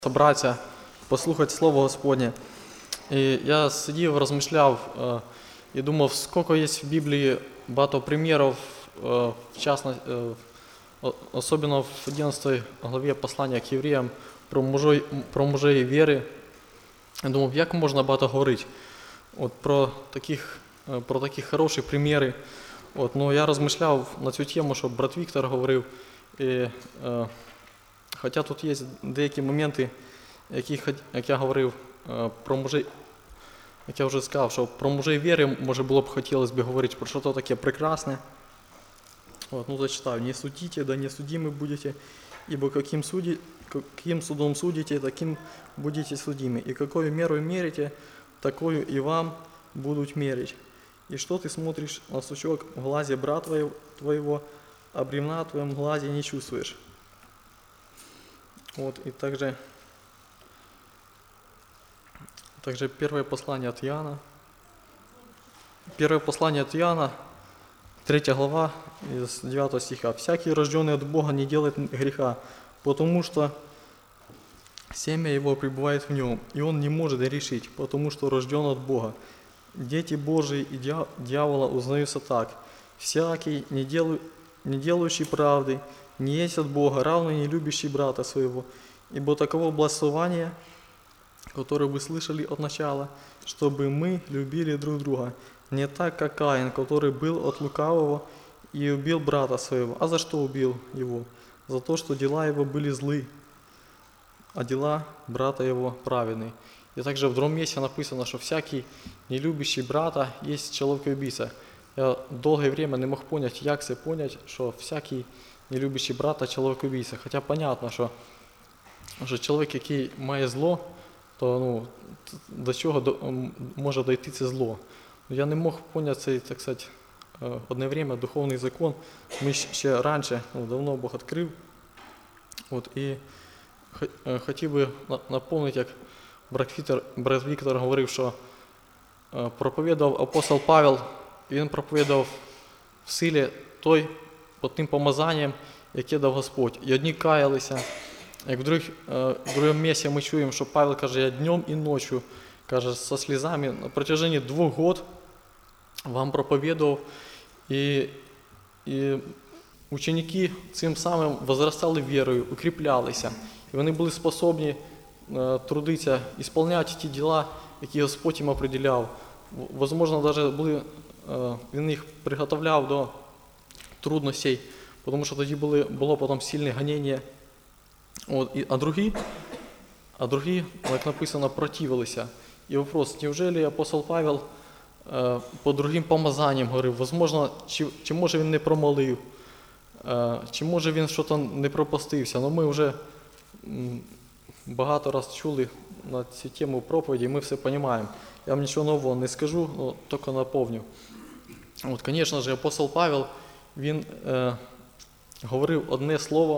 Собратися, послухати Слово Господнє. І я сидів, розмишляв і думав, скільки є в Біблії багато примірів, особливо в 11 главі послання к євреям про мужей віри. Я думав, як можна багато говорити про такі хороші приміри. Ну, я розмишляв на цю тему, що брат Віктор говорив. Хоча тут є деякі моменти, як я говорив про мужей, як я вже сказав, що про мужей віри, може, було б хотілося б говорити про щось таке прекрасне. Зачитаю. «Не судите, да не судимы будете, ибо каким судом судите, таким будете судимы. И какую меру мерите, такую и вам будут мерить. И что ты смотришь на сучок в глазе брата твоего, а бревна в твоем глазе не чувствуешь». И также первое послание от Иоанна. Первое послание от Иоанна, 3 глава, из 9 стиха. «Всякий, рожденный от Бога, не делает греха, потому что семя его пребывает в нем, и он не может грешить, потому что рожден от Бога. Дети Божии и дьявола узнаются так. Всякий, не делающий правды, не есть от Бога, равно не любящий брата своего. Ибо таково благословение, которое вы слышали от начала, чтобы мы любили друг друга, не так, как Каин, который был от лукавого и убил брата своего. А за что убил его? За то, что дела его были злы, а дела брата его праведны». И также в другом месте написано, что всякий, не любящий брата, есть человек-убийца. Я долгое время не мог понять, як це понять, що всякий, не любящий брата, чоловік-убійця. Хоча понятно, що чоловік, який має зло, то до чого може дойти це зло. Я не мог поняти цей, так сказати, одне время духовний закон. Ми ще раніше, давно Бог відкрив. І хотів би напомнити, як брат Віктор говорив, що проповідував апостол Павел, і він проповідував в силі під тим помазанням, яке дав Господь. І одні каялися, як в другому місці ми чуємо, що Павел каже, я днем і ночью, каже, со слізами на протяжении 2 років вам проповідував, і ученики цим самим возростали вірою, укріплялися, і вони були способні трудитися, ісполняти ті діла, які Господь їм определяв. Возможно, навіть він їх приготовляв до трудностей, тому що тоді було потім сильне гоніння. А другі, як написано, противилися. І вопрос, неужели апостол Павел по другим помазанням говорив, возможно, чи може він не промолив, чи може він щось не пропустився. Ми вже багато раз чули на цю тему проповіді, ми все розуміємо. Я вам нічого нового не скажу, тільки наповню. Звісно ж, апостол Павел, він говорив одне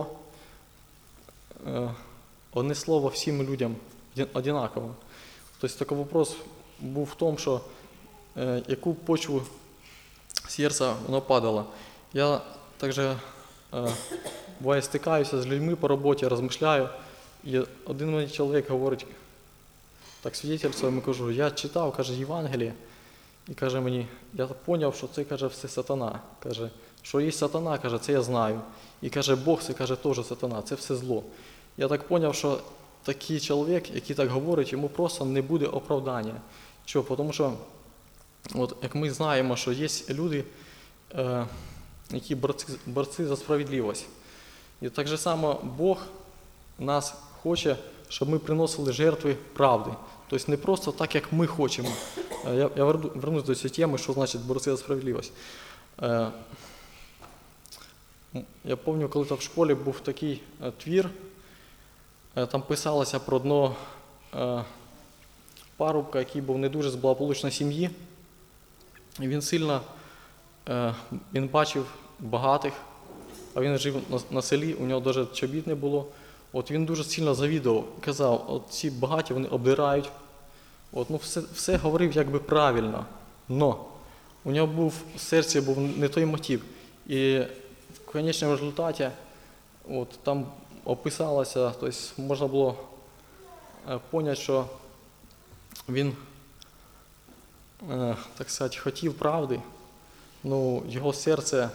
слово всім людям однаково. Тобто такий вопрос був в тому, що яку почву серця воно падало. Я також буває стикаюся з людьми по роботі, розмишляю, і один мені чоловік говорить, так свідчив, кажу, я читав, каже, Євангеліє, і каже мені, я зрозумів, що це, каже, все сатана. Каже, що є сатана, каже, це я знаю. І каже, Бог, це, каже, теж сатана, це все зло. Я так зрозумів, що такий чоловік, який так говорить, йому просто не буде оправдання. Чого? Тому що, як ми знаємо, що є люди, які борці за справедливість. І так же само Бог нас хоче, щоб ми приносили жертви правди. Тобто не просто так, як ми хочемо. Я вернусь до цієї теми, що значить борці за справедливість. Я пам'ятаю, коли в школі був такий твір, там писалося про одного парубка, який був не дуже з благополучної сім'ї. І він бачив багатих, а він жив на селі, у нього навіть чобіт не було. Він дуже сильно завідував, казав, ці багаті, вони обдирають. Все говорив якби правильно, но у нього в серці був не той мотив. І в кінцевому результаті там описалося, тобто можна було поняти, що він, так сказати, хотів правди, ну його серце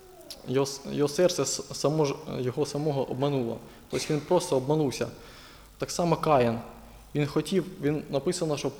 його самого обмануло. Тобто він просто обманувся. Так само Каїн. Він написано, що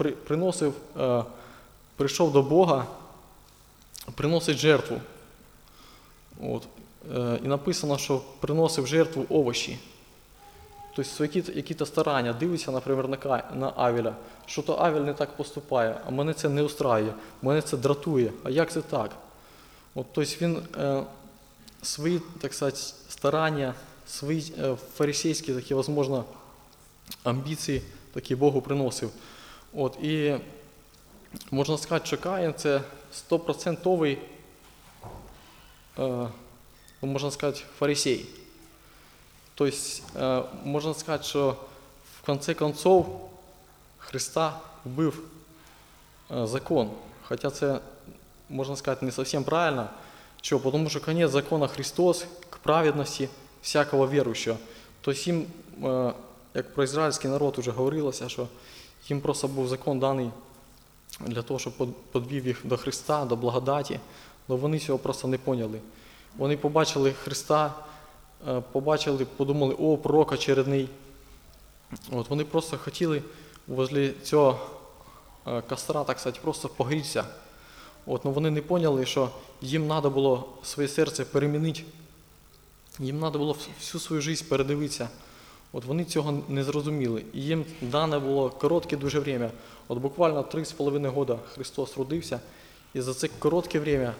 прийшов до Бога, приносить жертву. От. І написано, що приносив жертву овочі. Тобто які-то старання, дивиться, наприклад, на Авеля, що то Авель не так поступає, а мене це не устраює, мене це дратує. А як це так? От, тобто він свої, так сказати, старання, свої фарисейські такі, можливо, амбіції такі Богу приносив. От, і можна сказати, що Каїн це 100%, можна сказати, фарисей. Тобто, можна сказати, що в кінці кінців Христа вбив закон. Хоча це, можна сказати, не зовсім правильно. Чого? Тому що кінець закону Христос к праведності всякого віруючого. Тобто їм, як про ізраїльський народ вже говорилося, що їм просто був закон даний для того, щоб підвів їх до Христа, до благодаті, але вони цього просто не поняли. Вони побачили Христа, подумали, о, пророк очередний. От, вони просто хотіли возле цього костра, так сказати, просто погрітися. От, но вони не поняли, що їм треба було своє серце перемінити, їм треба було всю свою життя передивитися. От вони цього не зрозуміли. І їм дане було коротке дуже время. От буквально 3,5 роки Христос родився, і за це коротке время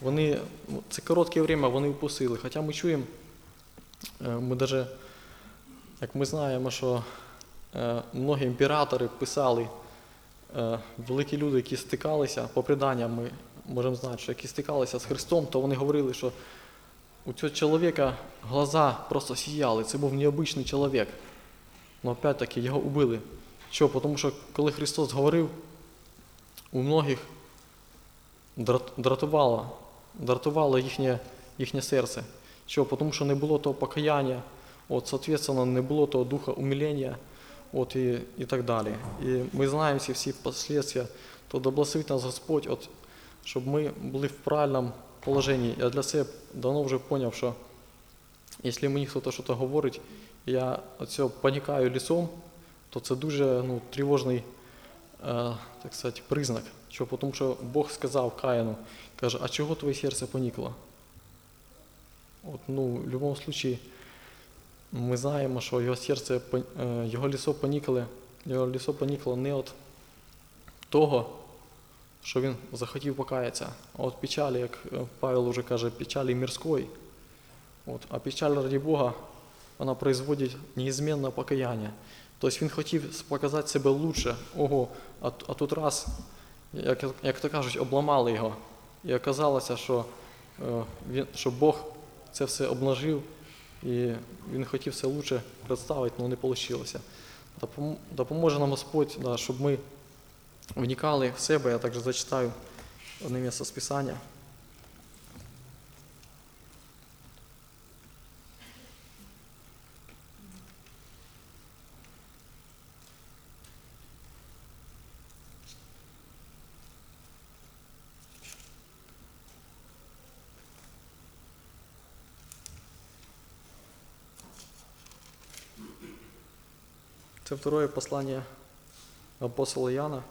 вони упустили. Хоча ми чуємо, ми навіть, як ми знаємо, що многі імператори писали, великі люди, які стикалися, по преданням ми можемо знати, що які стикалися з Христом, то вони говорили, що у цього чоловіка глаза просто сіяли, це був необичний чоловік. Але опять-таки його убили. Чого? Тому що коли Христос говорив, у многих дратувало їхнє серце. Чого? Тому що не було того покаяння, от, соответственно, не було того духа умилення, от, і так далі. І ми знаємо всі последствия, то да благословить нас Господь, от, щоб ми були в правильному положенні. Я для себе давно вже зрозумів, що якщо мені хтось щось говорить, і я від цього панікаю лісом, то це дуже тривожний, так сказати, признак. Чого? Тому що Бог сказав Каїну, каже, а чого твоє серце понікло? От, в будь-якому випадку ми знаємо, що його лісо понікло не від того, що він захотів покаятися, а від печалі, як Павел вже каже, печалі мирської. От, а печаль ради Бога, вона производить неизменно покаяння. Тобто він хотів показати себе лучше, а тут раз, як то кажуть, обламали його. І оказалося, що Бог це все обнажив, і він хотів все лучше представити, але не вийшло. Допоможе нам Господь, щоб ми вникали в себе. Я також зачитаю одне місце з Писання. Це второе послание апостола Иоанна.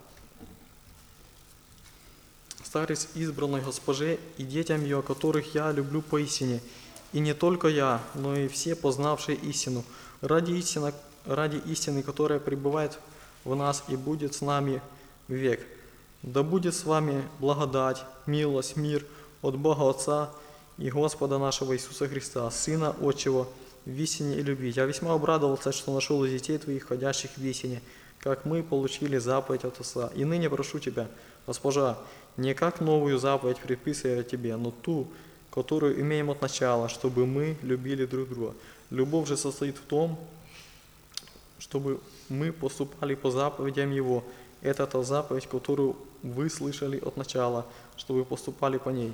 «Старец избранной Госпоже и детям ее, которых я люблю поистине, и не только я, но и все, познавшие истину, ради истины, которая пребывает в нас и будет с нами век. Да будет с вами благодать, милость, мир от Бога Отца и Господа нашего Иисуса Христа, Сына Отчего, в истине и любви. Я весьма обрадовался, что нашел из детей твоих, ходящих в истине, как мы получили заповедь от Отца. И ныне прошу тебя, Госпожа, не как новую заповедь предписывая тебе, но ту, которую имеем от начала, чтобы мы любили друг друга. Любовь же состоит в том, чтобы мы поступали по заповедям Его. Это та заповедь, которую вы слышали от начала, чтобы поступали по ней».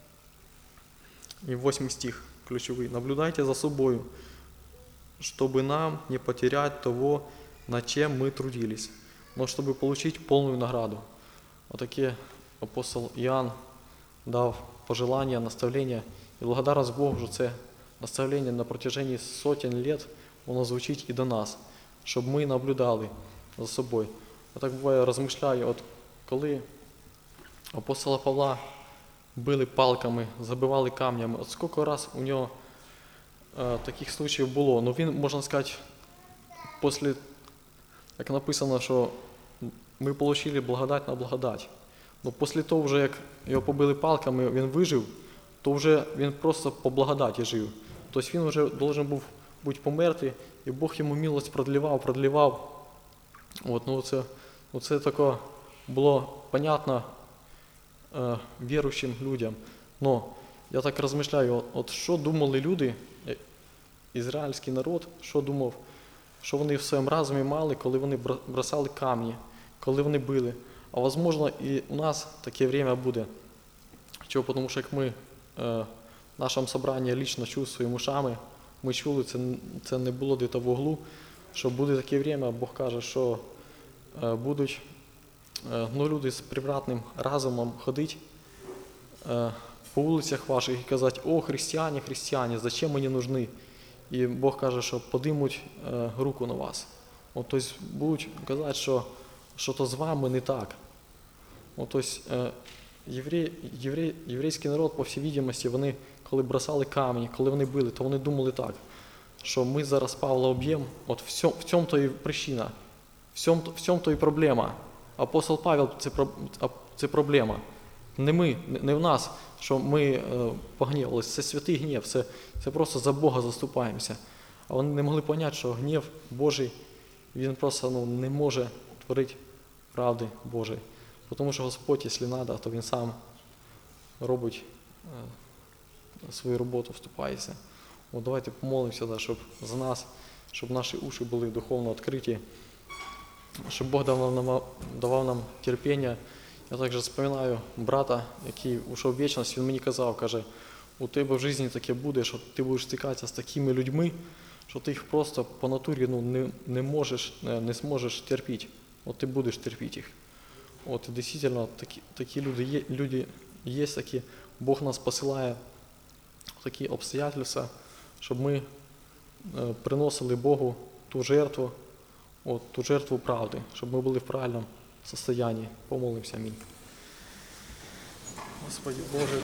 И 8 стих ключевый. «Наблюдайте за собою, чтобы нам не потерять того над чем мы трудились, но чтобы получить полную награду. Отаке апостол Іоанн дав пожелання, наставлення, і благодарность Богу, що це наставлення на протяжении сотень лет, воно звучить і до нас, щоб ми наблюдали за собою. Я так буває розмишляю, от коли апостола Павла били палками, забивали камнями, от скільки раз у нього таких случаїв було. Ну він, можна сказати, після, як написано, що ми отримали благодать на благодать. Ну після того, вже як його побили палками, він вижив, то вже він просто по благодаті жив. Тобто він вже должен був бути помертий, і Бог йому милость продлівав. От, ну це таке було понятно віруючим людям. Но я так розмишляю, от що думали люди, ізраїльський народ, що думав, що вони в своєму розумі мали, коли вони бросали камні, коли вони били. А можливо і у нас таке время буде. Чого? Тому що як ми в нашому собранні лично чули своїми ушами, ми чули, це не було десь в углу, що буде таке время, Бог каже, що будуть люди з привратним разумом ходити по вулицях ваших і казати: «О, християне, християне, зачем мені нужны?» І Бог каже, що подимуть руку на вас. От, тобто будуть казати, що що-то з вами не так. От, тобто єврейський народ, по всій відомості, вони, коли бросали камені, коли вони били, то вони думали так, що ми зараз Павла об'ємо, от в цьому то і причина, в цьому то і проблема. Апостол Павел – це проблема. Не ми, не в нас, що ми погнівалися. Це святий гнів, це просто за Бога заступаємося. А вони не могли зрозуміти, що гнів Божий, він просто не може творити правди Божої. Тому що Господь, якщо треба, то Він сам робить свою роботу, вступається. От давайте помолимося, щоб за нас, щоб наші уші були духовно відкриті, щоб Бог давав нам терпіння. Я також згадую брата, який ушов в вічність, він мені казав, каже: у тебе в житті таке буде, що ти будеш стикатися з такими людьми, що ти їх просто по натурі не зможеш терпіти. От ти будеш терпіти їх. От дійсно такі люди є, такі, Бог нас посилає в такі обстоятельства, щоб ми приносили Богу ту жертву правди, щоб ми були в правильному стані. Помолимося. Амінь. Господи Боже,